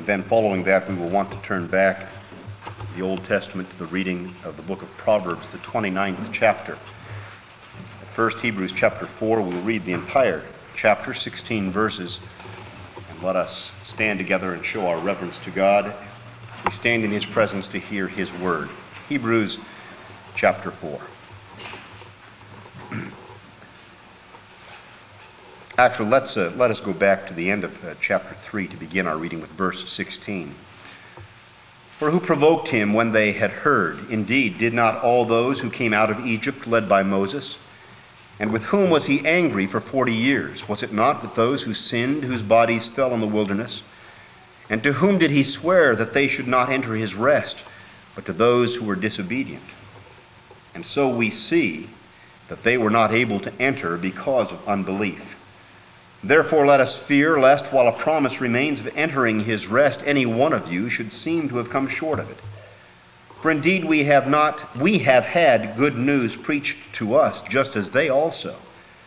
Then following that, we will want to turn back the Old Testament to the reading of the book of Proverbs, the 29th chapter. At first, Hebrews chapter 4, we'll read the entire chapter, 16 verses, and let us stand together and show our reverence to God as we stand in His presence to hear His word. Hebrews chapter 4. Actually, let us go back to the end of chapter 3 to begin our reading with verse 16. For who provoked him when they had heard? Indeed, did not all those who came out of Egypt led by Moses? And with whom was he angry for 40 years? Was it not with those who sinned, whose bodies fell in the wilderness? And to whom did he swear that they should not enter his rest, but to those who were disobedient? And so we see that they were not able to enter because of unbelief. Therefore let us fear, lest while a promise remains of entering his rest, any one of you should seem to have come short of it. For indeed we have had good news preached to us, just as they also.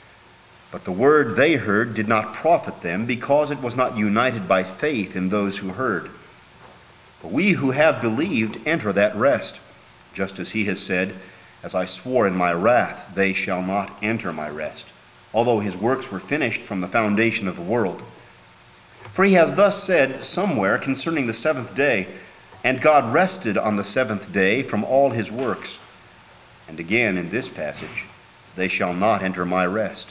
But the word they heard did not profit them, because it was not united by faith in those who heard. But we who have believed enter that rest, just as he has said, As I swore in my wrath, they shall not enter my rest, although his works were finished from the foundation of the world. For he has thus said somewhere concerning the seventh day, And God rested on the seventh day from all his works. And again in this passage, They shall not enter my rest.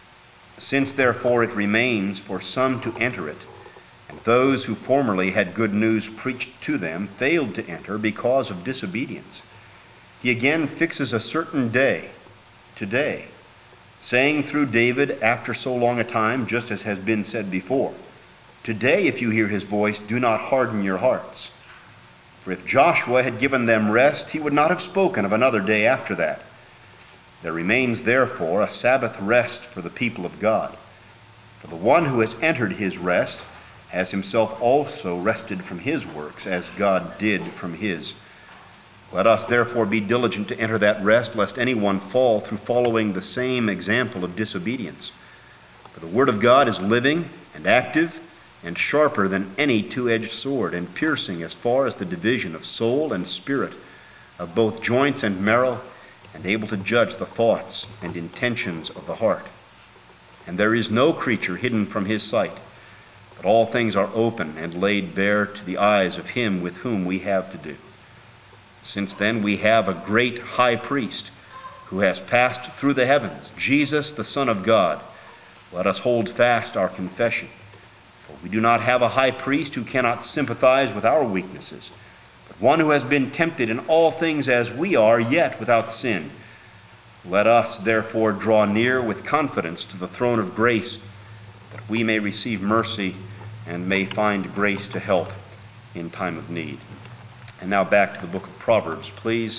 Since therefore it remains for some to enter it, and those who formerly had good news preached to them failed to enter because of disobedience, he again fixes a certain day, today, saying through David after so long a time, just as has been said before, Today, if you hear his voice, do not harden your hearts. For if Joshua had given them rest, he would not have spoken of another day after that. There remains therefore a Sabbath rest for the people of God. For the one who has entered his rest has himself also rested from his works, as God did from his. Let us therefore be diligent to enter that rest, lest anyone fall through following the same example of disobedience. For the word of God is living and active and sharper than any two-edged sword, and piercing as far as the division of soul and spirit, of both joints and marrow, and able to judge the thoughts and intentions of the heart. And there is no creature hidden from his sight, but all things are open and laid bare to the eyes of him with whom we have to do. Since then we have a great high priest who has passed through the heavens, Jesus, the Son of God. Let us hold fast our confession. For we do not have a high priest who cannot sympathize with our weaknesses, but one who has been tempted in all things as we are, yet without sin. Let us therefore draw near with confidence to the throne of grace, that we may receive mercy and may find grace to help in time of need. And now back to the book of Proverbs, please.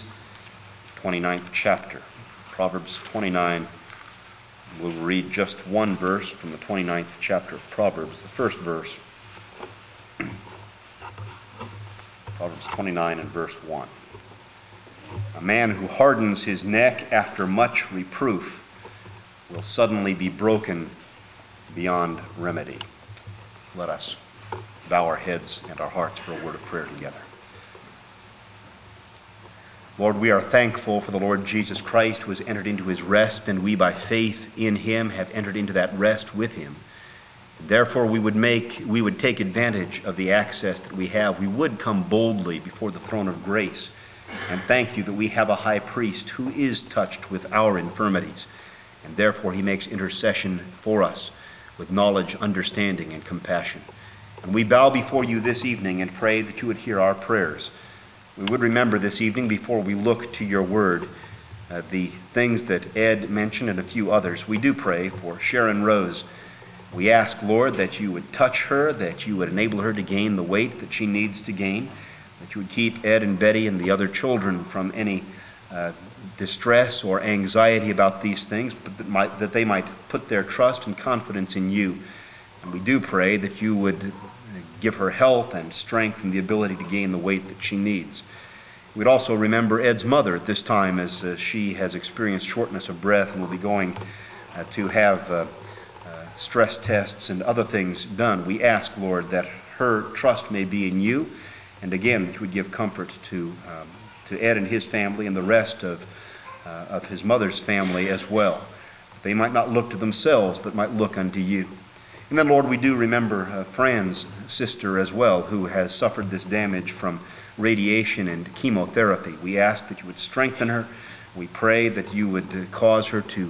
29th chapter. Proverbs 29. We'll read just one verse from the 29th chapter of Proverbs, the first verse. Proverbs 29 and verse 1. A man who hardens his neck after much reproof will suddenly be broken beyond remedy. Let us bow our heads and our hearts for a word of prayer together. Lord, we are thankful for the Lord Jesus Christ, who has entered into his rest, and we by faith in him have entered into that rest with him. Therefore we would take advantage of the access that we have. We would come boldly before the throne of grace and thank you that we have a high priest who is touched with our infirmities, and therefore he makes intercession for us with knowledge, understanding, and compassion. And we bow before you this evening and pray that you would hear our prayers. We would remember this evening, before we look to your word, the things that Ed mentioned and a few others. We do pray for Sharon Rose. We ask, Lord, that you would touch her, that you would enable her to gain the weight that she needs to gain, that you would keep Ed and Betty and the other children from any distress or anxiety about these things, but that they might put their trust and confidence in you. And we do pray that you would give her health and strength and the ability to gain the weight that she needs. We'd also remember Ed's mother at this time, as she has experienced shortness of breath and will be going to have stress tests and other things done. We ask, Lord, that her trust may be in you. And again, that you would give comfort to Ed and his family and the rest of his mother's family as well. They might not look to themselves, but might look unto you. And then, Lord, we do remember Fran's sister as well, who has suffered this damage from radiation and chemotherapy. We ask that you would strengthen her. We pray that you would cause her to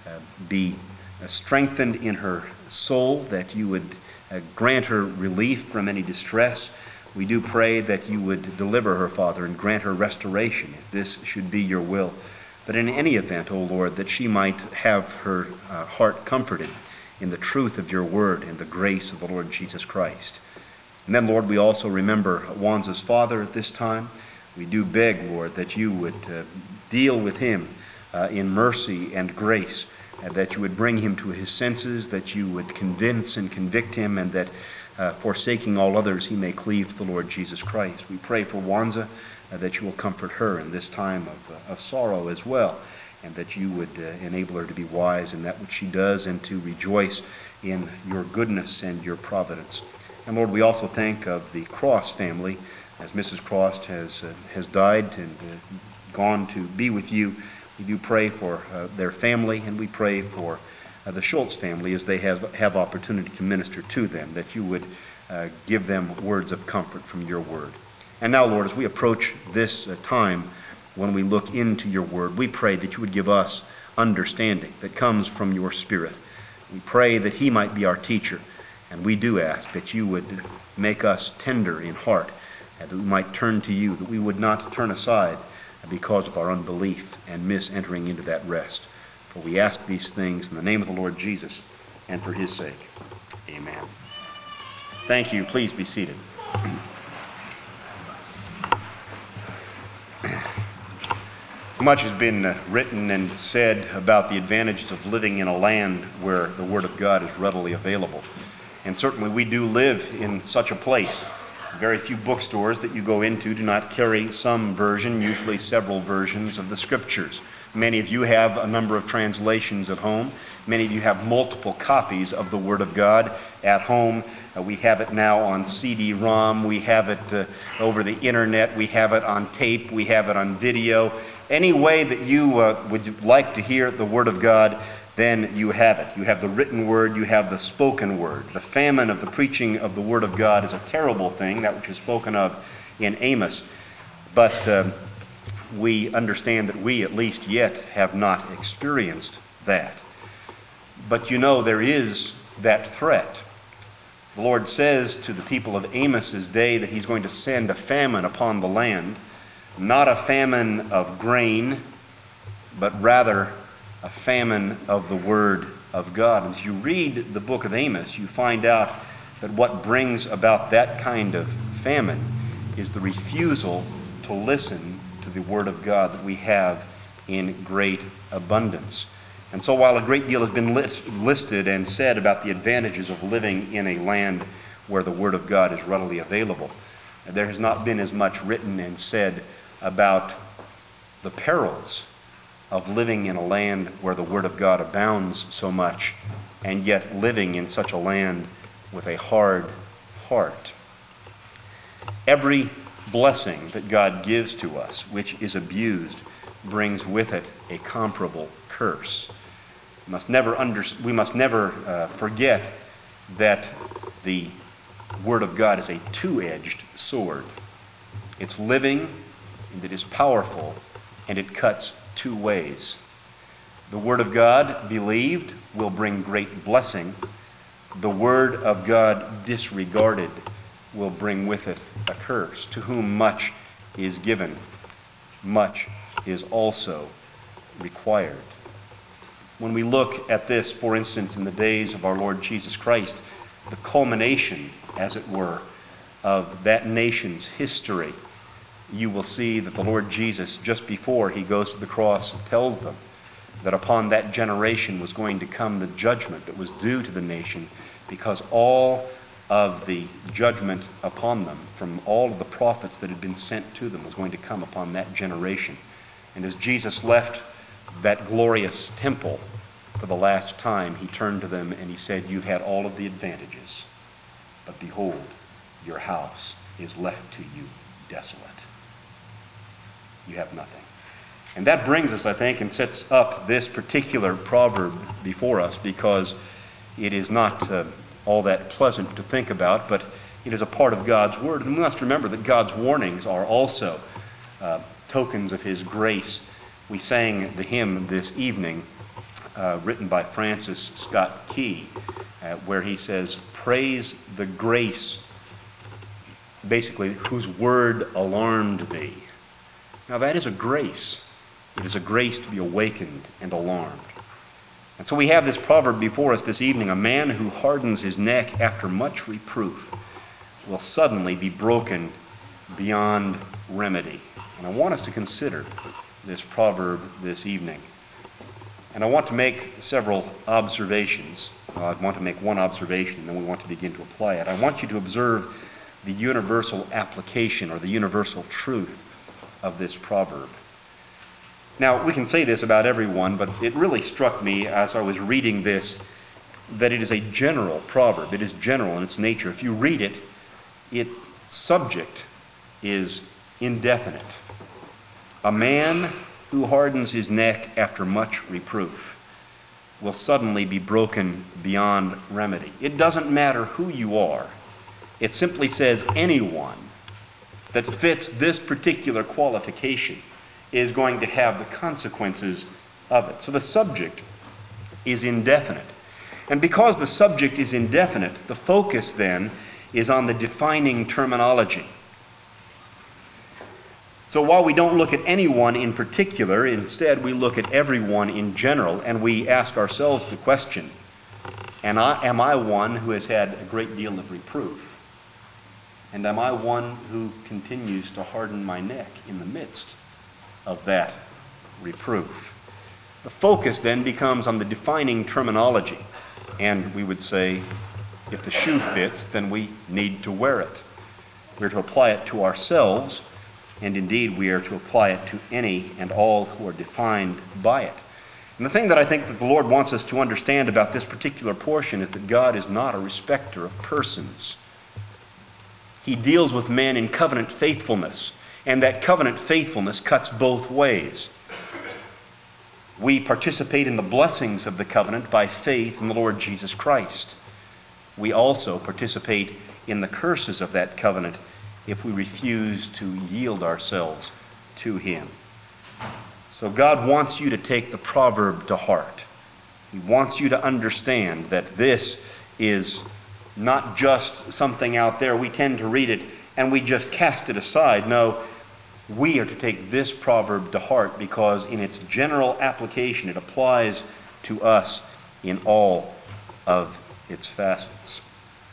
be strengthened in her soul, that you would grant her relief from any distress. We do pray that you would deliver her, Father, and grant her restoration, if this should be your will. But in any event, O Lord, that she might have her heart comforted in the truth of your word and the grace of the Lord Jesus Christ. And then, Lord, we also remember Wanza's father at this time. We do beg, Lord, that you would deal with him in mercy and grace, and that you would bring him to his senses, that you would convince and convict him, and that forsaking all others, he may cleave to the Lord Jesus Christ. We pray for Wanza, that you will comfort her in this time of sorrow as well, and that you would enable her to be wise in that which she does and to rejoice in your goodness and your providence. And Lord, we also think of the Cross family, as Mrs. Cross has died and gone to be with you. We do pray for their family, and we pray for the Schultz family as they have opportunity to minister to them, that you would give them words of comfort from your word. And now, Lord, as we approach this time when we look into your word, we pray that you would give us understanding that comes from your Spirit. We pray that he might be our teacher, and we do ask that you would make us tender in heart, and that we might turn to you, that we would not turn aside because of our unbelief and miss entering into that rest. For we ask these things in the name of the Lord Jesus and for his sake. Amen. Thank you. Please be seated. Much has been written and said about the advantages of living in a land where the Word of God is readily available. And certainly we do live in such a place. Very few bookstores that you go into do not carry some version, usually several versions of the Scriptures. Many of you have a number of translations at home. Many of you have multiple copies of the Word of God at home. We have it now on CD-ROM. We have it over the internet. We have it on tape. We have it on video. Any way that you would like to hear the Word of God, then you have it. You have the written Word. You have the spoken Word. The famine of the preaching of the Word of God is a terrible thing, that which is spoken of in Amos. But we understand that we, at least yet, have not experienced that. But you know, there is that threat. The Lord says to the people of Amos's day that he's going to send a famine upon the land, not a famine of grain, but rather a famine of the Word of God. As you read the book of Amos, you find out that what brings about that kind of famine is the refusal to listen to the Word of God that we have in great abundance. And so while a great deal has been listed and said about the advantages of living in a land where the Word of God is readily available, there has not been as much written and said about the perils of living in a land where the Word of God abounds so much, and yet living in such a land with a hard heart. Every blessing that God gives to us, which is abused, brings with it a comparable curse. We must never forget that the Word of God is a two-edged sword. It's living, and it is powerful, and it cuts two ways. The Word of God, believed, will bring great blessing. The Word of God, disregarded, will bring with it a curse. To whom much is given, much is also required. When we look at this, for instance, in the days of our Lord Jesus Christ, the culmination, as it were, of that nation's history, you will see that the Lord Jesus, just before he goes to the cross, tells them that upon that generation was going to come the judgment that was due to the nation, because all of the judgment upon them from all of the prophets that had been sent to them was going to come upon that generation. And as Jesus left that glorious temple for the last time, he turned to them and he said, "You've had all of the advantages, but behold, your house is left to you desolate. You have nothing. And that brings us, I think, and sets up this particular proverb before us, because it is not all that pleasant to think about, but it is a part of God's Word. And we must remember that God's warnings are also tokens of His grace. We sang the hymn this evening, written by Francis Scott Key, where he says, "Praise the grace, basically, whose word alarmed thee." Now that is a grace. It is a grace to be awakened and alarmed. And so we have this proverb before us this evening: a man who hardens his neck after much reproof will suddenly be broken beyond remedy. And I want us to consider this proverb this evening. And I want to make several observations. I want to make one observation, and then we want to begin to apply it. I want you to observe the universal application, or the universal truth of this proverb. Now, we can say this about everyone, but it really struck me as I was reading this that it is a general proverb. It is general in its nature. If you read it, its subject is indefinite. A man who hardens his neck after much reproof will suddenly be broken beyond remedy. It doesn't matter who you are. It simply says anyone that fits this particular qualification is going to have the consequences of it. So the subject is indefinite. And because the subject is indefinite, the focus then is on the defining terminology. So while we don't look at anyone in particular, instead we look at everyone in general, and we ask ourselves the question, am I one who has had a great deal of reproof? And am I one who continues to harden my neck in the midst of that reproof? The focus then becomes on the defining terminology, and we would say, if the shoe fits, then we need to wear it. We're to apply it to ourselves, and indeed we are to apply it to any and all who are defined by it. And the thing that I think that the Lord wants us to understand about this particular portion is that God is not a respecter of persons. He deals with men in covenant faithfulness, and that covenant faithfulness cuts both ways. We participate in the blessings of the covenant by faith in the Lord Jesus Christ. We also participate in the curses of that covenant if we refuse to yield ourselves to Him. So God wants you to take the proverb to heart. He wants you to understand that this is not just something out there. We tend to read it and we just cast it aside. No, we are to take this proverb to heart, because in its general application it applies to us in all of its facets.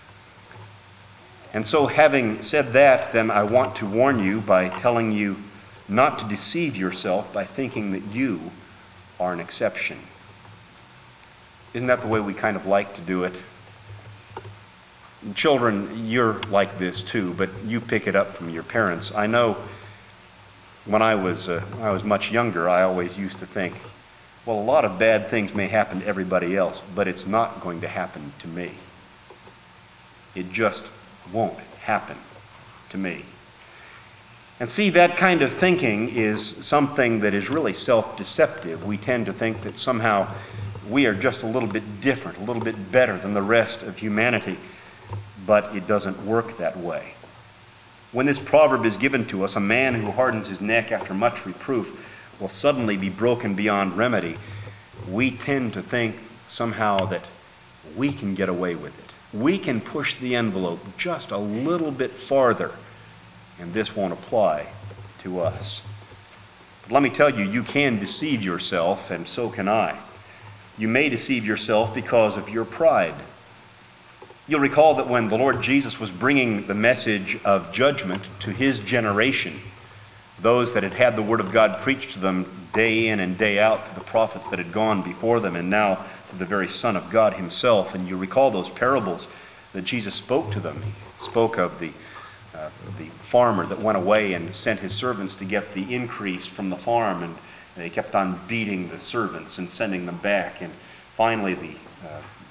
And so, having said that, then I want to warn you by telling you not to deceive yourself by thinking that you are an exception. Isn't that the way we kind of like to do it? Children, you're like this too, but you pick it up from your parents. I know when I was much younger, I always used to think, well, a lot of bad things may happen to everybody else, but it's not going to happen to me. It just won't happen to me. And see, that kind of thinking is something that is really self-deceptive. We tend to think that somehow we are just a little bit different, a little bit better than the rest of humanity, but it doesn't work that way. When this proverb is given to us, a man who hardens his neck after much reproof will suddenly be broken beyond remedy, we tend to think somehow that we can get away with it. We can push the envelope just a little bit farther, and this won't apply to us. But let me tell you, you can deceive yourself, and so can I. You may deceive yourself because of your pride. You'll recall that when the Lord Jesus was bringing the message of judgment to His generation, those that had had the Word of God preached to them day in and day out to the prophets that had gone before them, and now to the very Son of God Himself. And you recall those parables that Jesus spoke to them. He spoke of the farmer that went away and sent his servants to get the increase from the farm, and they kept on beating the servants and sending them back. And finally the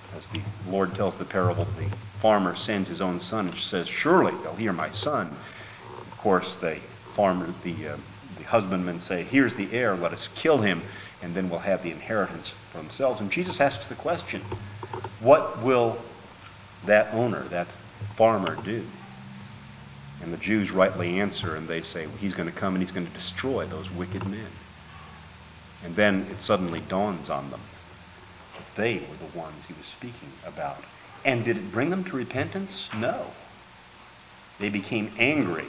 As the Lord tells the parable, the farmer sends his own son and says, surely they'll hear my son. Of course, the husbandmen say, here's the heir, let us kill him, and then we'll have the inheritance for themselves. And Jesus asks the question, what will that owner, that farmer, do? And the Jews rightly answer, and they say, well, he's going to come and he's going to destroy those wicked men. And then it suddenly dawns on them that they were the ones he was speaking about. And did it bring them to repentance? No. They became angry.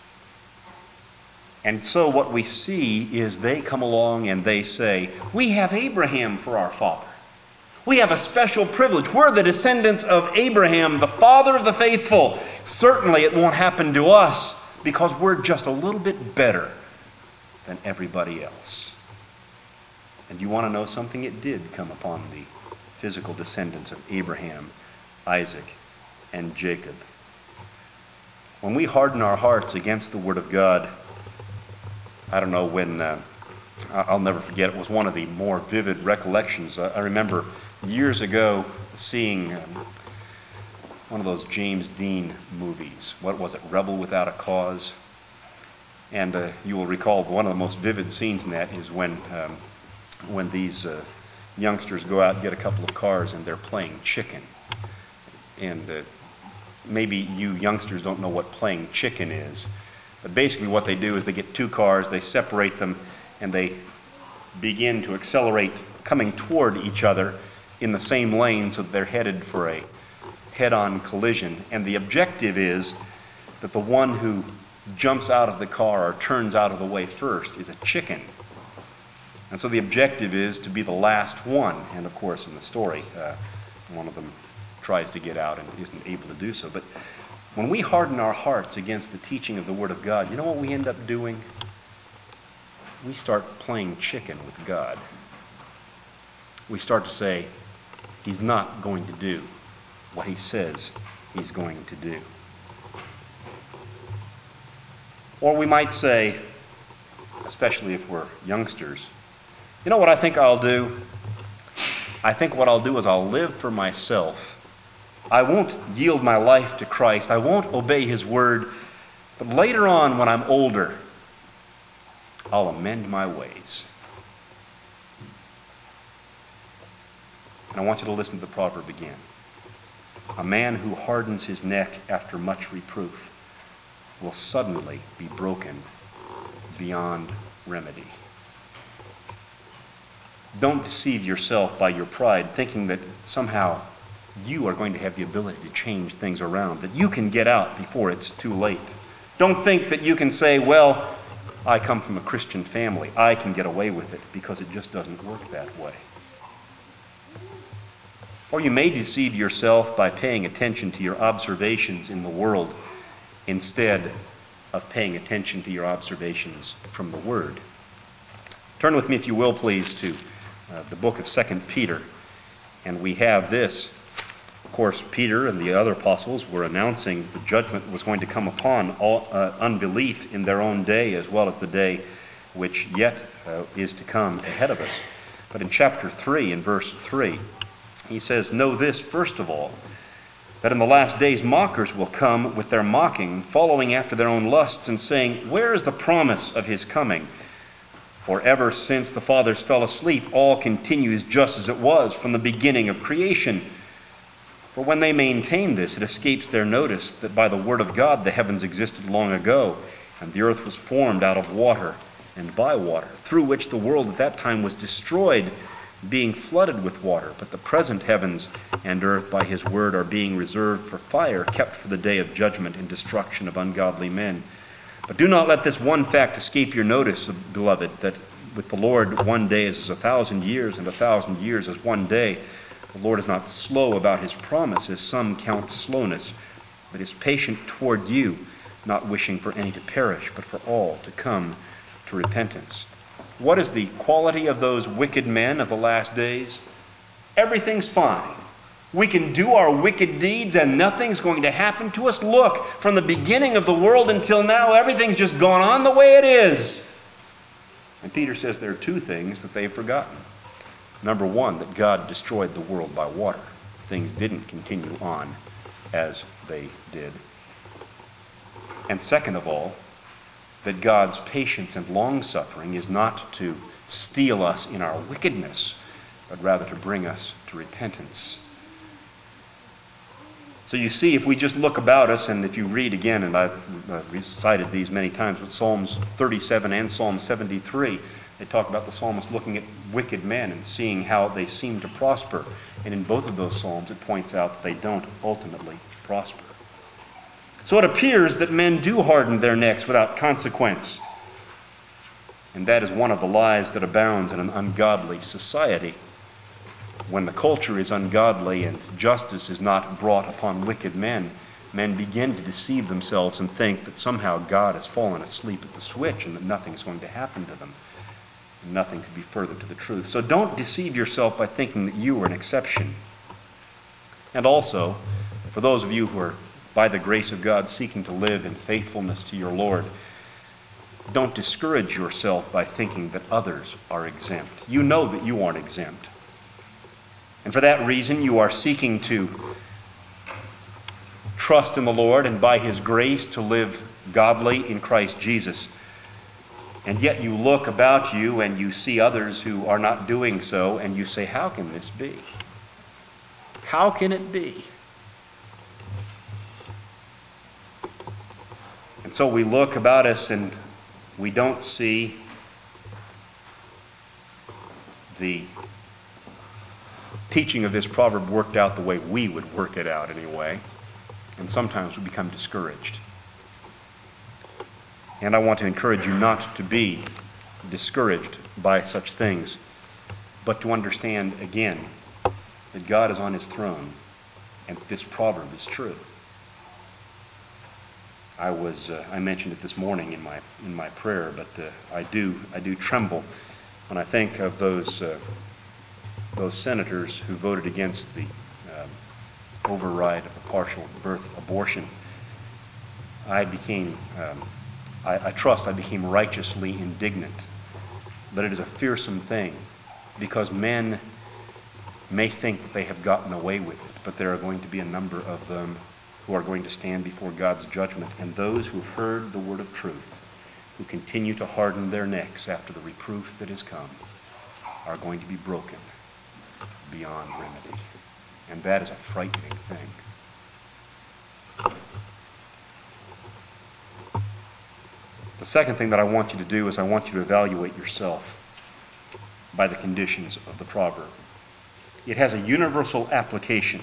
And so what we see is they come along and they say, we have Abraham for our father. We have a special privilege. We're the descendants of Abraham, the father of the faithful. Certainly it won't happen to us because we're just a little bit better than everybody else. And you want to know something? It did come upon the physical descendants of Abraham, Isaac, and Jacob. When we harden our hearts against the Word of God, I don't know when, I'll never forget, it was one of the more vivid recollections. I remember years ago seeing one of those James Dean movies. What was it, Rebel Without a Cause? And you will recall one of the most vivid scenes in that is when these youngsters go out and get a couple of cars and they're playing chicken. And maybe you youngsters don't know what playing chicken is. But basically what they do is they get two cars, they separate them, and they begin to accelerate coming toward each other in the same lane so that they're headed for a head-on collision. And the objective is that the one who jumps out of the car or turns out of the way first is a chicken. And so the objective is to be the last one. And of course in the story, one of them tries to get out and isn't able to do so. But when we harden our hearts against the teaching of the Word of God, you know what we end up doing? We start playing chicken with God. We start to say, He's not going to do what He says He's going to do. Or we might say, especially if we're youngsters, you know what I think I'll do? I think what I'll do is I'll live for myself. I won't yield my life to Christ. I won't obey His Word. But later on, when I'm older, I'll amend my ways. And I want you to listen to the proverb again. A man who hardens his neck after much reproof will suddenly be broken beyond remedy. Don't deceive yourself by your pride, thinking that somehow you are going to have the ability to change things around, that you can get out before it's too late. Don't think that you can say, well, I come from a Christian family. I can get away with it, because it just doesn't work that way. Or you may deceive yourself by paying attention to your observations in the world instead of paying attention to your observations from the Word. Turn with me, if you will, please, to the book of 2 Peter. And we have this. Of course, Peter and the other apostles were announcing the judgment was going to come upon all unbelief in their own day, as well as the day which yet is to come ahead of us. But in chapter 3, in verse 3, he says, know this, first of all, that in the last days mockers will come with their mocking, following after their own lusts, and saying, where is the promise of His coming? For ever since the fathers fell asleep, all continues just as it was from the beginning of creation. For when they maintain this, it escapes their notice that by the word of God the heavens existed long ago, and the earth was formed out of water and by water, through which the world at that time was destroyed, being flooded with water. But the present heavens and earth by His word are being reserved for fire, kept for the day of judgment and destruction of ungodly men. But do not let this one fact escape your notice, beloved, that with the Lord 1 day is as 1,000 years, and 1,000 years as 1 day. The Lord is not slow about His promise, as some count slowness, but is patient toward you, not wishing for any to perish, but for all to come to repentance. What is the quality of those wicked men of the last days? Everything's fine. We can do our wicked deeds and nothing's going to happen to us. Look, from the beginning of the world until now, everything's just gone on the way it is. And Peter says there are two things that they've forgotten. Number one, that God destroyed the world by water. things didn't continue on as they did. And second of all, that God's patience and long-suffering is not to steal us in our wickedness, but rather to bring us to repentance. So you see, if we just look about us, and if you read again, and I've recited these many times with Psalms 37 and Psalm 73, they talk about the psalmist looking at wicked men and seeing how they seem to prosper. And in both of those psalms, it points out that they don't ultimately prosper. So it appears that men do harden their necks without consequence. And that is one of the lies that abounds in an ungodly society. When the culture is ungodly and justice is not brought upon wicked men, men begin to deceive themselves and think that somehow God has fallen asleep at the switch and that nothing is going to happen to them. And nothing could be further to the truth. So don't deceive yourself by thinking that you are an exception. And also, for those of you who are, by the grace of God, seeking to live in faithfulness to your Lord, don't discourage yourself by thinking that others are exempt. You know that you aren't exempt. And for that reason, you are seeking to trust in the Lord and by His grace to live godly in Christ Jesus. And yet you look about you and you see others who are not doing so, and you say, how can this be? How can it be? And so we look about us and we don't see the teaching of this proverb worked out the way we would work it out anyway. And sometimes we become discouraged. And I want to encourage you not to be discouraged by such things, but to understand again that God is on His throne and this proverb is true. I mentioned it this morning in my prayer, but I do tremble when I think of those senators who voted against the override of a partial birth abortion. I trust I became righteously indignant. But it is a fearsome thing, because men may think that they have gotten away with it, but there are going to be a number of them who are going to stand before God's judgment, and those who have heard the word of truth, who continue to harden their necks after the reproof that has come, are going to be broken beyond remedy. And that is a frightening thing. The second thing that I want you to do is I want you to evaluate yourself by the conditions of the proverb. It has a universal application.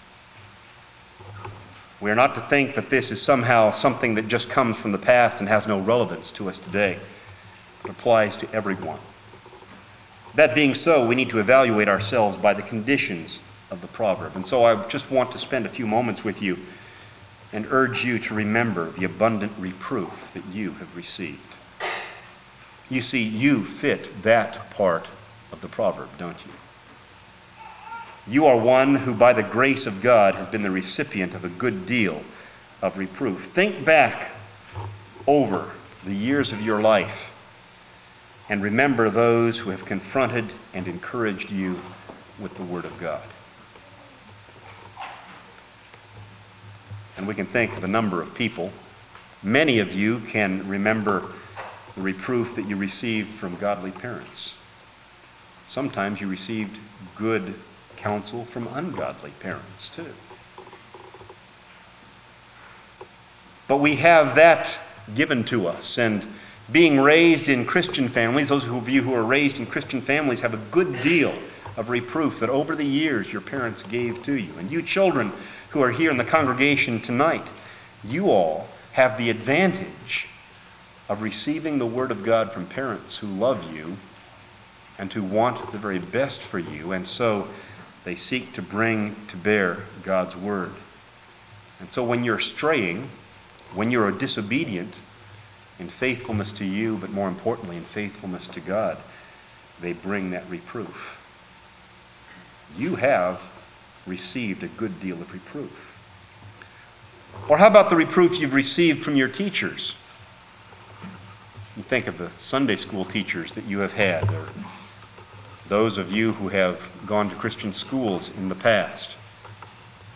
We are not to think that this is somehow something that just comes from the past and has no relevance to us today. It applies to everyone. That being so, we need to evaluate ourselves by the conditions of the proverb. And so I just want to spend a few moments with you and urge you to remember the abundant reproof that you have received. You see, you fit that part of the proverb, don't you? You are one who, by the grace of God, has been the recipient of a good deal of reproof. Think back over the years of your life and remember those who have confronted and encouraged you with the Word of God. And we can think of a number of people. Many of you can remember the reproof that you received from godly parents. Sometimes you received good counsel from ungodly parents too. But we have that given to us, and being raised in Christian families, those of you who are raised in Christian families have a good deal of reproof that over the years your parents gave to you. And you children who are here in the congregation tonight, you all have the advantage of receiving the Word of God from parents who love you and who want the very best for you, and so they seek to bring to bear God's Word. And so when you're straying, when you're disobedient in faithfulness to you, but more importantly in faithfulness to God, they bring that reproof. You have received a good deal of reproof. Or how about the reproof you've received from your teachers? You think of the Sunday school teachers that you have had, or those of you who have gone to Christian schools in the past.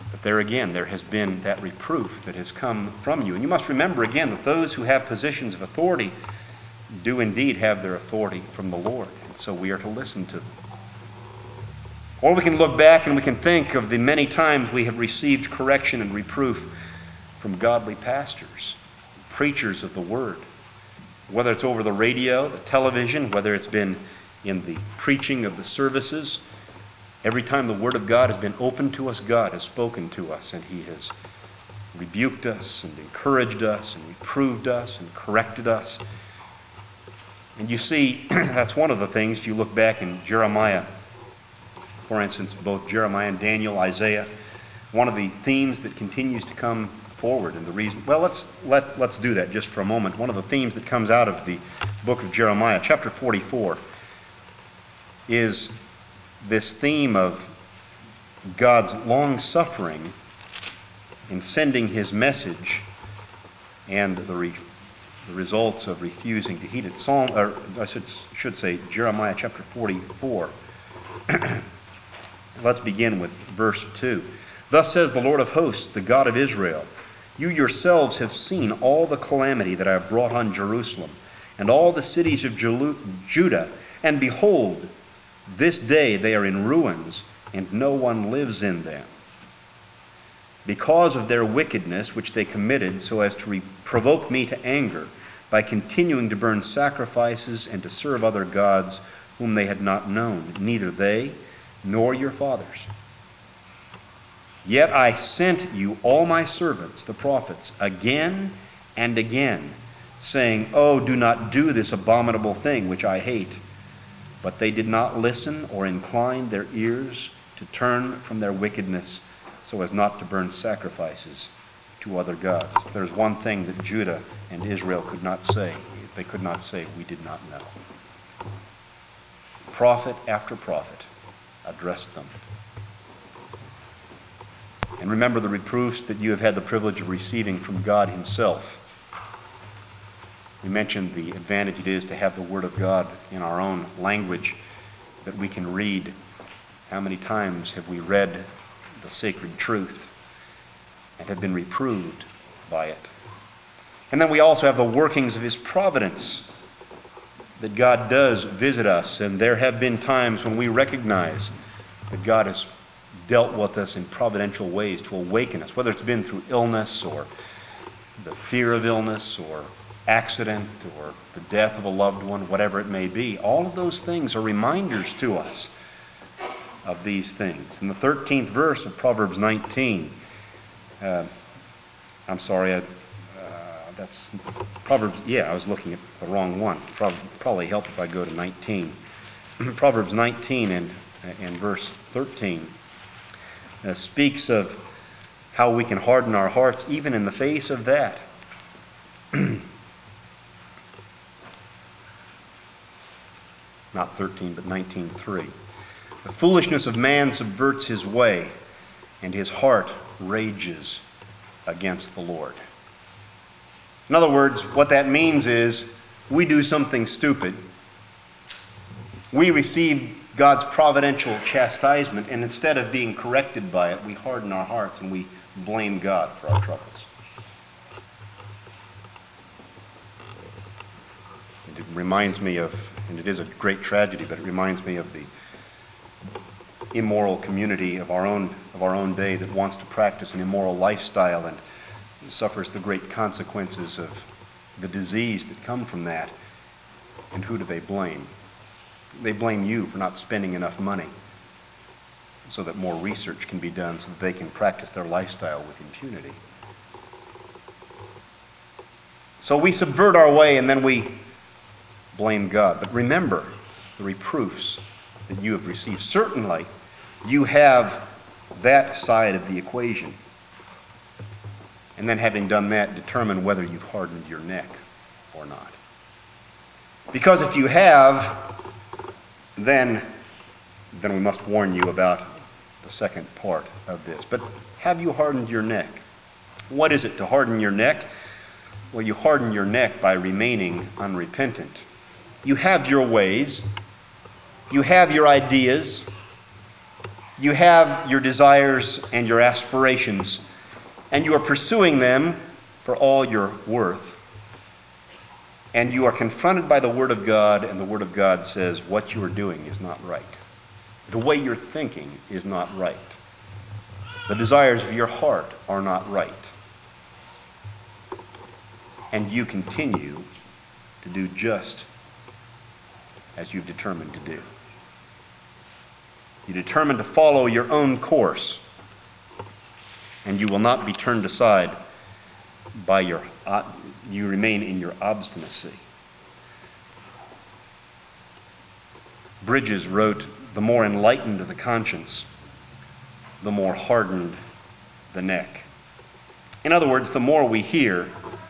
But there again, there has been that reproof that has come from you. And you must remember again that those who have positions of authority do indeed have their authority from the Lord. And so we are to listen to them. Or we can look back and we can think of the many times we have received correction and reproof from godly pastors, preachers of the Word. Whether it's over the radio, the television, whether it's been in the preaching of the services, every time the Word of God has been opened to us, God has spoken to us, and He has rebuked us and encouraged us and reproved us and corrected us. And you see, that's one of the things, if you look back in Jeremiah, for instance, both Jeremiah and Daniel, Isaiah, one of the themes that continues to come forward, and the reason, well, let's do that just for a moment. One of the themes that comes out of the book of Jeremiah, chapter 44, is this theme of God's long-suffering in sending His message and the results of refusing to heed it. should say Jeremiah chapter 44. Let's begin with verse 2. Thus says the Lord of hosts, the God of Israel, you yourselves have seen all the calamity that I have brought on Jerusalem and all the cities of Judah, and behold, this day they are in ruins, and no one lives in them. Because of their wickedness which they committed so as to provoke me to anger by continuing to burn sacrifices and to serve other gods whom they had not known, neither they nor your fathers. Yet I sent you all my servants, the prophets, again and again, saying, oh, do not do this abominable thing which I hate. But they did not listen or incline their ears to turn from their wickedness so as not to burn sacrifices to other gods. If there's one thing that Judah and Israel could not say, they could not say, we did not know. Prophet after prophet addressed them. And remember the reproofs that you have had the privilege of receiving from God Himself. We mentioned the advantage it is to have the Word of God in our own language that we can read. How many times have we read the sacred truth and have been reproved by it? And then we also have the workings of His providence, that God does visit us, and there have been times when we recognize that God has dealt with us in providential ways to awaken us, whether it's been through illness or the fear of illness or accident or the death of a loved one, whatever it may be. All of those things are reminders to us of these things. In the 13th verse of Proverbs 19, that's Proverbs, I was looking at the wrong one. Probably help if I go to 19. Proverbs 19 and verse 13 speaks of how we can harden our hearts even in the face of that. Not 13, but 19:3. The foolishness of man subverts his way, and his heart rages against the Lord. In other words, what that means is we do something stupid. We receive God's providential chastisement, and instead of being corrected by it, we harden our hearts and we blame God for our troubles. It reminds me of, and it is a great tragedy, but it reminds me of the immoral community of our own day that wants to practice an immoral lifestyle and suffers the great consequences of the disease that come from that. And who do they blame? They blame you for not spending enough money so that more research can be done so that they can practice their lifestyle with impunity. So we subvert our way and then we blame God. But remember the reproofs that you have received. Certainly, you have that side of the equation. And then having done that, determine whether you've hardened your neck or not. Because if you have, then we must warn you about the second part of this. But have you hardened your neck? What is it to harden your neck? Well, you harden your neck by remaining unrepentant. You have your ways. You have your ideas. You have your desires and your aspirations, and you are pursuing them for all your worth. And you are confronted by the Word of God, and the Word of God says what you are doing is not right. The way you're thinking is not right. The desires of your heart are not right. And you continue to do just as you've determined to do. You determine to follow your own course, and you will not be turned aside by you remain in your obstinacy. Bridges wrote, "The more enlightened the conscience, the more hardened the neck." In other words, the more we hear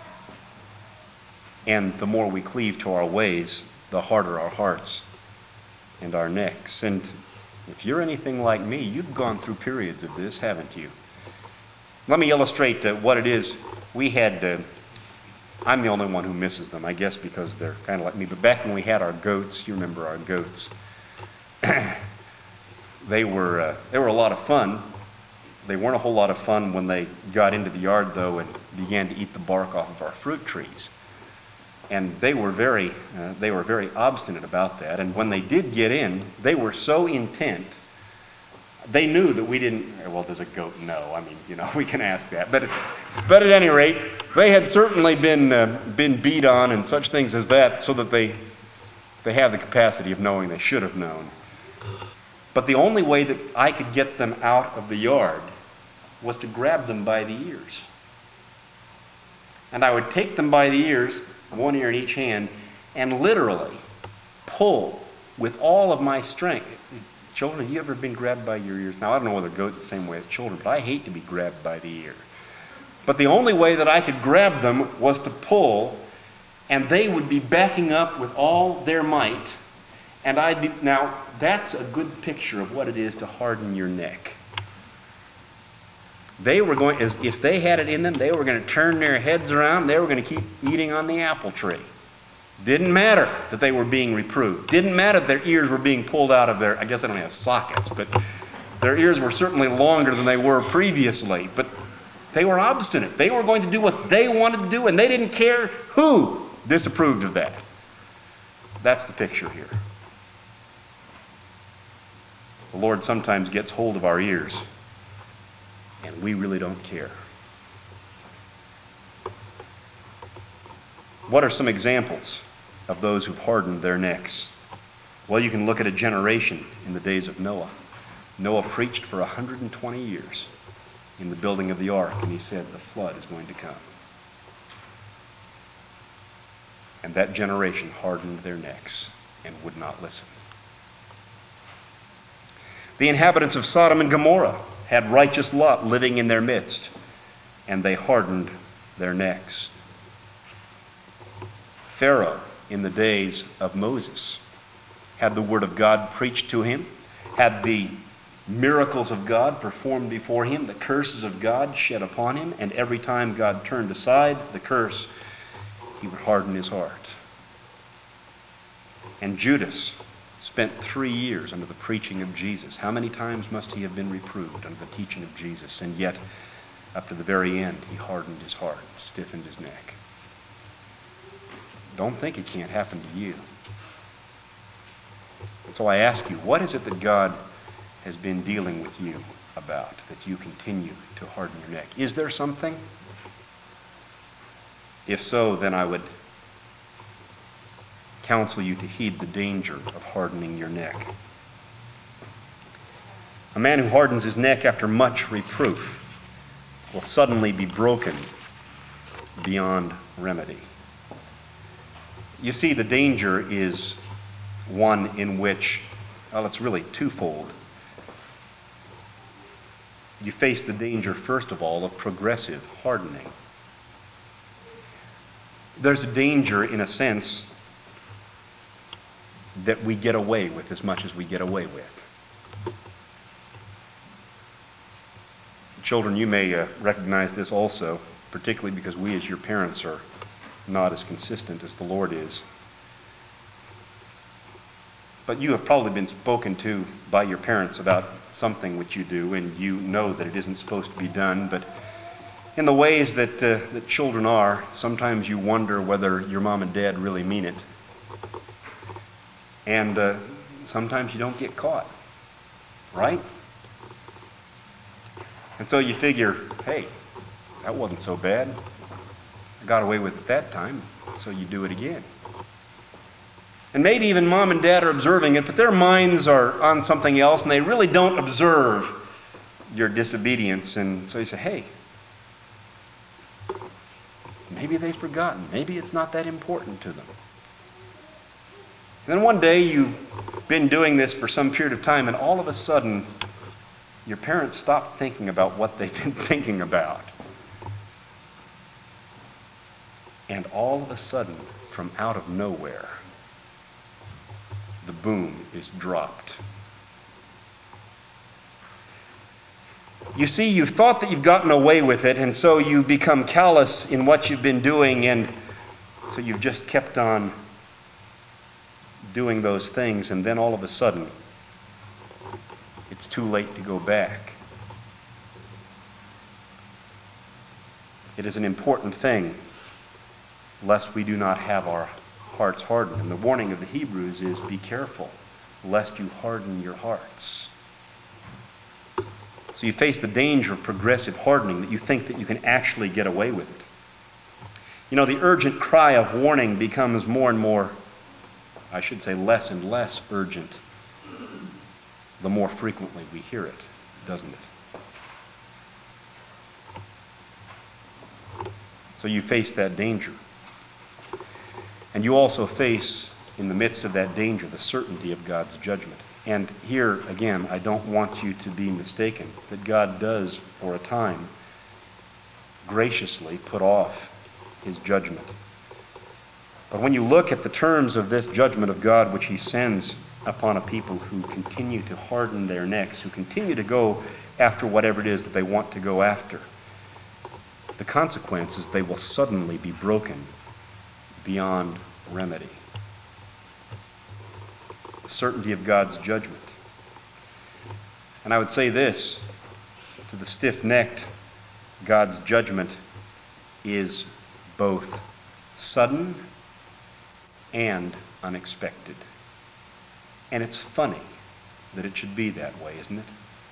and the more we cleave to our ways, the harder our hearts and our necks. And if you're anything like me, you've gone through periods of this, haven't you? Let me illustrate what it is. We had, I'm the only one who misses them, I guess, because they're kind of like me. But back when we had our goats, you remember our goats, they were a lot of fun. They weren't a whole lot of fun when they got into the yard, though, and began to eat the bark off of our fruit trees. And they were very obstinate about that. And when they did get in, they were so intent. They knew that we didn't. Well, does a goat know? I mean, we can ask that. But at any rate, they had certainly been beat on and such things as that, so that they have the capacity of knowing they should have known. But the only way that I could get them out of the yard was to grab them by the ears. And I would take them by the ears, one ear in each hand, and literally pull with all of my strength. Children, have you ever been grabbed by your ears? Now, I don't know whether goats the same way as children, but I hate to be grabbed by the ear. But the only way that I could grab them was to pull, and they would be backing up with all their might. And now, that's a good picture of what it is to harden your neck. They were going, as if they had it in them, they were going to turn their heads around. They were going to keep eating on the apple tree. Didn't matter that they were being reproved. Didn't matter that their ears were being pulled out of I guess they don't have sockets, but their ears were certainly longer than they were previously. But they were obstinate. They were going to do what they wanted to do, and they didn't care who disapproved of that. That's the picture here. The Lord sometimes gets hold of our ears, and we really don't care. What are some examples of those who've hardened their necks? Well, you can look at a generation in the days of Noah. Noah preached for 120 years in the building of the ark, and he said the flood is going to come. And that generation hardened their necks and would not listen. The inhabitants of Sodom and Gomorrah had righteous Lot living in their midst, and they hardened their necks. Pharaoh, in the days of Moses, had the word of God preached to him, had the miracles of God performed before him, the curses of God shed upon him, and every time God turned aside the curse, he would harden his heart. And Judas spent 3 years under the preaching of Jesus. How many times must he have been reproved under the teaching of Jesus? And yet, up to the very end, he hardened his heart, stiffened his neck. Don't think it can't happen to you. And so I ask you, what is it that God has been dealing with you about that you continue to harden your neck? Is there something? If so, then I would counsel you to heed the danger of hardening your neck. A man who hardens his neck after much reproof will suddenly be broken beyond remedy. You see, the danger is one in which, well, it's really twofold. You face the danger, first of all, of progressive hardening. There's a danger, in a sense, that we get away with as much as we get away with. Children, you may recognize this also, particularly because we as your parents are not as consistent as the Lord is. But you have probably been spoken to by your parents about something which you do and you know that it isn't supposed to be done, but in the ways that children are, sometimes you wonder whether your mom and dad really mean it. And sometimes you don't get caught, right? And so you figure, hey, that wasn't so bad. I got away with it that time, so you do it again. And maybe even mom and dad are observing it, but their minds are on something else, and they really don't observe your disobedience. And so you say, hey, maybe they've forgotten. Maybe it's not that important to them. And then one day you've been doing this for some period of time, and all of a sudden your parents stop thinking about what they've been thinking about. And all of a sudden, from out of nowhere, the boom is dropped. You see, you've thought that you've gotten away with it, and so you become callous in what you've been doing, and so you've just kept on doing those things, and then all of a sudden, it's too late to go back. It is an important thing, lest we do not have our hearts hardened. And the warning of the Hebrews is, be careful, lest you harden your hearts. So you face the danger of progressive hardening, that you think that you can actually get away with it. You know, the urgent cry of warning becomes more and more, I should say less and less urgent, the more frequently we hear it, doesn't it? So you face that danger. And you also face, in the midst of that danger, the certainty of God's judgment. And here, again, I don't want you to be mistaken that God does, for a time, graciously put off his judgment. But when you look at the terms of this judgment of God, which he sends upon a people who continue to harden their necks, who continue to go after whatever it is that they want to go after, the consequence is they will suddenly be broken beyond remedy. The certainty of God's judgment. And I would say this, to the stiff-necked, God's judgment is both sudden and unexpected. And it's funny that it should be that way, isn't it?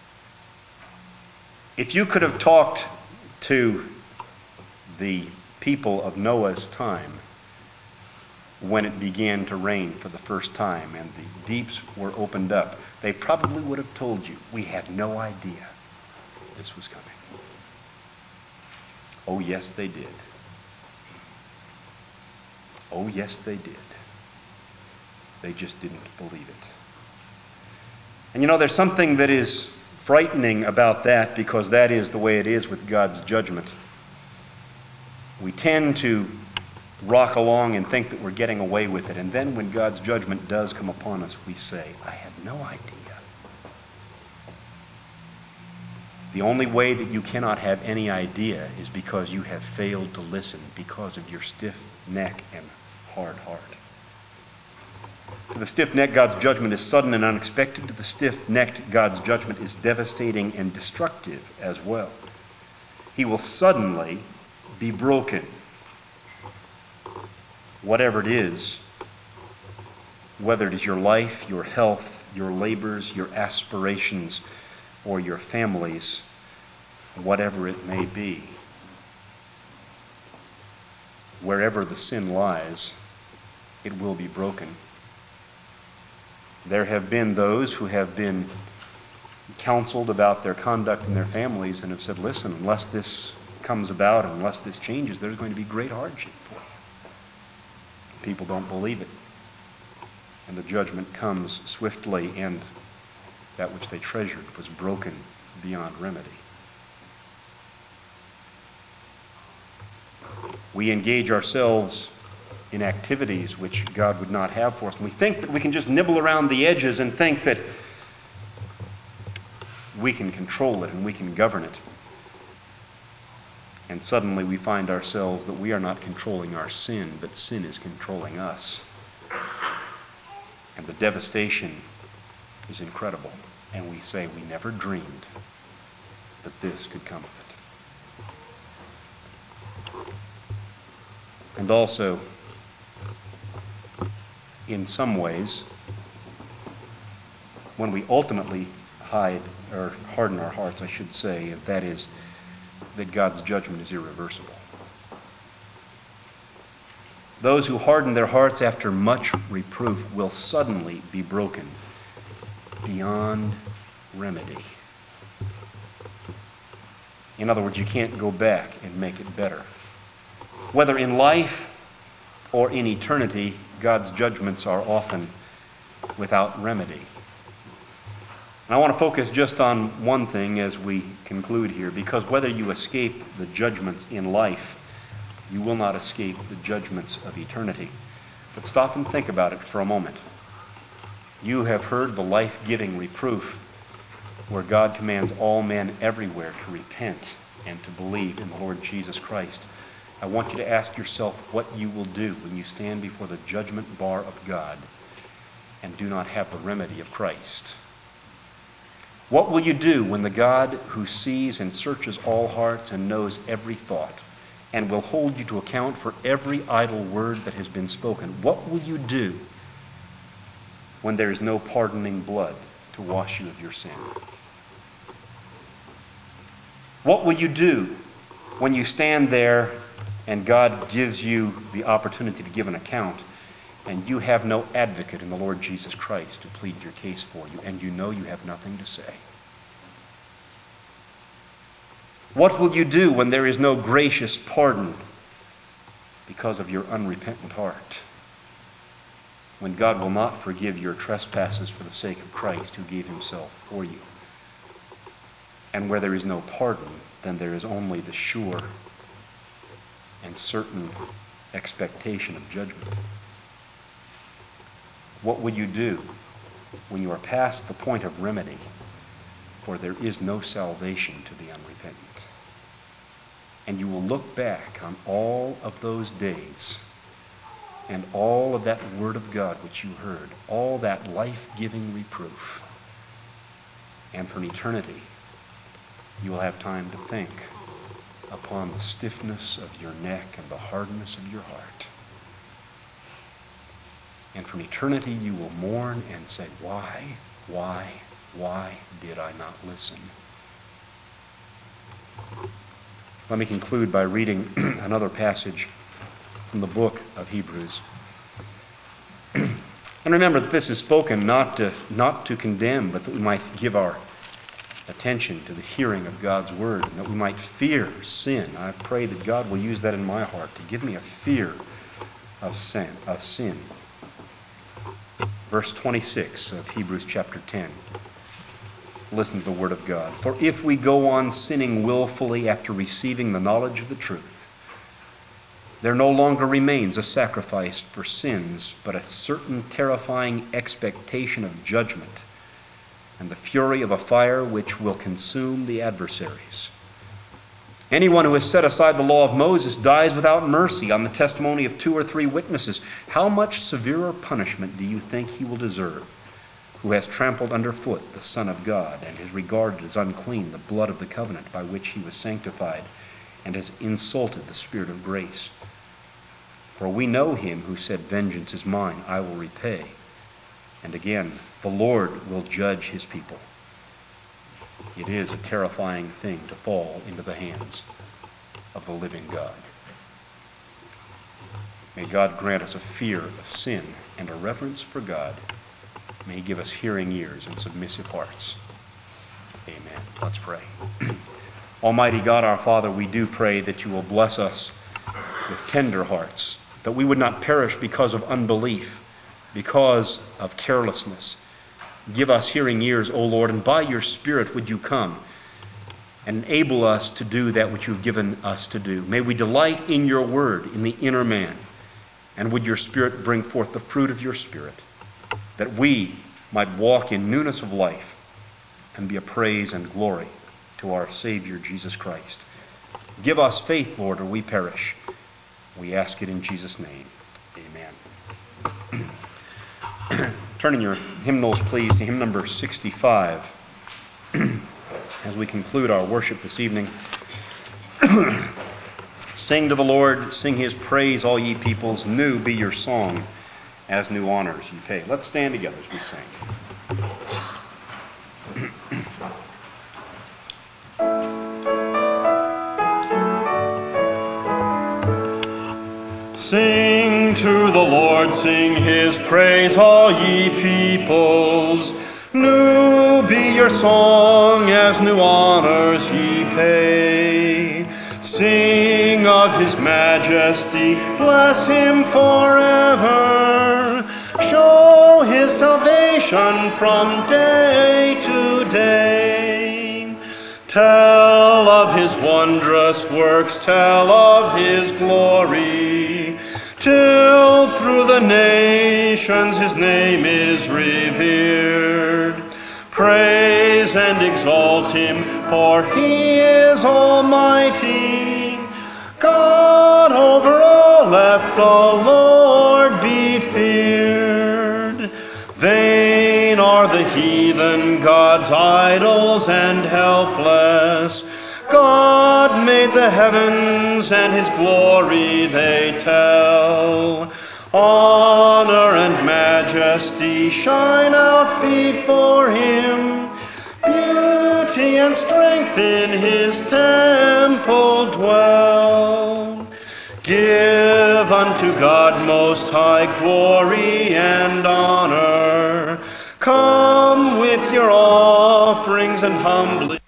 If you could have talked to the people of Noah's time when it began to rain for the first time and the deeps were opened up, they probably would have told you, we had no idea this was coming. Oh, yes, they did. Oh, yes, they did. They just didn't believe it. And you know, there's something that is frightening about that, because that is the way it is with God's judgment. We tend to rock along and think that we're getting away with it. And then when God's judgment does come upon us, we say, I had no idea. The only way that you cannot have any idea is because you have failed to listen, because of your stiff neck and hard heart. To the stiff-necked, God's judgment is sudden and unexpected. To the stiff-necked, God's judgment is devastating and destructive as well. He will suddenly be broken. Whatever it is, whether it is your life, your health, your labors, your aspirations, or your families, whatever it may be, wherever the sin lies, it will be broken. There have been those who have been counseled about their conduct in their families and have said, listen, unless this comes about, unless this changes, there's going to be great hardship for you. People don't believe it. And the judgment comes swiftly, and that which they treasured was broken beyond remedy. We engage ourselves in activities which God would not have for us. And we think that we can just nibble around the edges and think that we can control it and we can govern it. And suddenly we find ourselves that we are not controlling our sin, but sin is controlling us. And the devastation is incredible. And we say we never dreamed that this could come of it. And also, in some ways, when we ultimately harden our hearts, I should say, that is, that God's judgment is irreversible. Those who harden their hearts after much reproof will suddenly be broken beyond remedy. In other words, you can't go back and make it better. Whether in life or in eternity, God's judgments are often without remedy. And I want to focus just on one thing as we conclude here, because whether you escape the judgments in life, you will not escape the judgments of eternity. But stop and think about it for a moment. You have heard the life-giving reproof where God commands all men everywhere to repent and to believe in the Lord Jesus Christ. I want you to ask yourself what you will do when you stand before the judgment bar of God and do not have the remedy of Christ. What will you do when the God who sees and searches all hearts and knows every thought and will hold you to account for every idle word that has been spoken, what will you do when there is no pardoning blood to wash you of your sin? What will you do when you stand there and God gives you the opportunity to give an account and you have no advocate in the Lord Jesus Christ to plead your case for you, and you know you have nothing to say? What will you do when there is no gracious pardon because of your unrepentant heart? When God will not forgive your trespasses for the sake of Christ who gave himself for you? And where there is no pardon, then there is only the sure and certain expectation of judgment. What will you do when you are past the point of remedy, for there is no salvation to the unrepentant? And you will look back on all of those days and all of that word of God which you heard, all that life-giving reproof. And for an eternity, you will have time to think upon the stiffness of your neck and the hardness of your heart. And from eternity you will mourn and say, why did I not listen? Let me conclude by reading another passage from the book of Hebrews. And remember that this is spoken not to condemn, but that we might give our attention to the hearing of God's word, and that we might fear sin. I pray that God will use that in my heart to give me a fear of sin. Verse 26 of Hebrews chapter 10. Listen to the word of God. For if we go on sinning willfully after receiving the knowledge of the truth, there no longer remains a sacrifice for sins, but a certain terrifying expectation of judgment and the fury of a fire which will consume the adversaries. Anyone who has set aside the law of Moses dies without mercy on the testimony of 2 or 3 witnesses. How much severer punishment do you think he will deserve, who has trampled underfoot the Son of God, and has regarded as unclean the blood of the covenant by which he was sanctified, and has insulted the Spirit of grace? For we know him who said, vengeance is mine, I will repay. And again, the Lord will judge his people. It is a terrifying thing to fall into the hands of the living God. May God grant us a fear of sin and a reverence for God. May he give us hearing ears and submissive hearts. Amen. Let's pray. Almighty God, our Father, we do pray that you will bless us with tender hearts, that we would not perish because of unbelief, because of carelessness. Give us hearing ears, O Lord, and by your Spirit would you come and enable us to do that which you've given us to do. May we delight in your word, in the inner man, and would your Spirit bring forth the fruit of your Spirit, that we might walk in newness of life and be a praise and glory to our Savior, Jesus Christ. Give us faith, Lord, or we perish. We ask it in Jesus' name. Amen. Turn in your hymnals, please, to hymn number 65. as we conclude our worship this evening. Sing to the Lord, sing his praise, all ye peoples. New be your song, as new honors ye pay. Let's stand together as we sing. Sing to the Lord, sing his praise, all ye peoples. New be your song, as new honors ye pay. Sing of his majesty, bless him forever. Show his salvation from day to day. Tell of his wondrous works, tell of his glory, till through the nations his name is revered. Praise and exalt him, for he is almighty. God over all, let the Lord be feared. Vain are the heathen gods, idols and helpless. God made the heavens, and his glory they tell. Honor and majesty shine out before him. Beauty and strength in his temple dwell. Give unto God most high glory and honor. Come with your offerings and humbly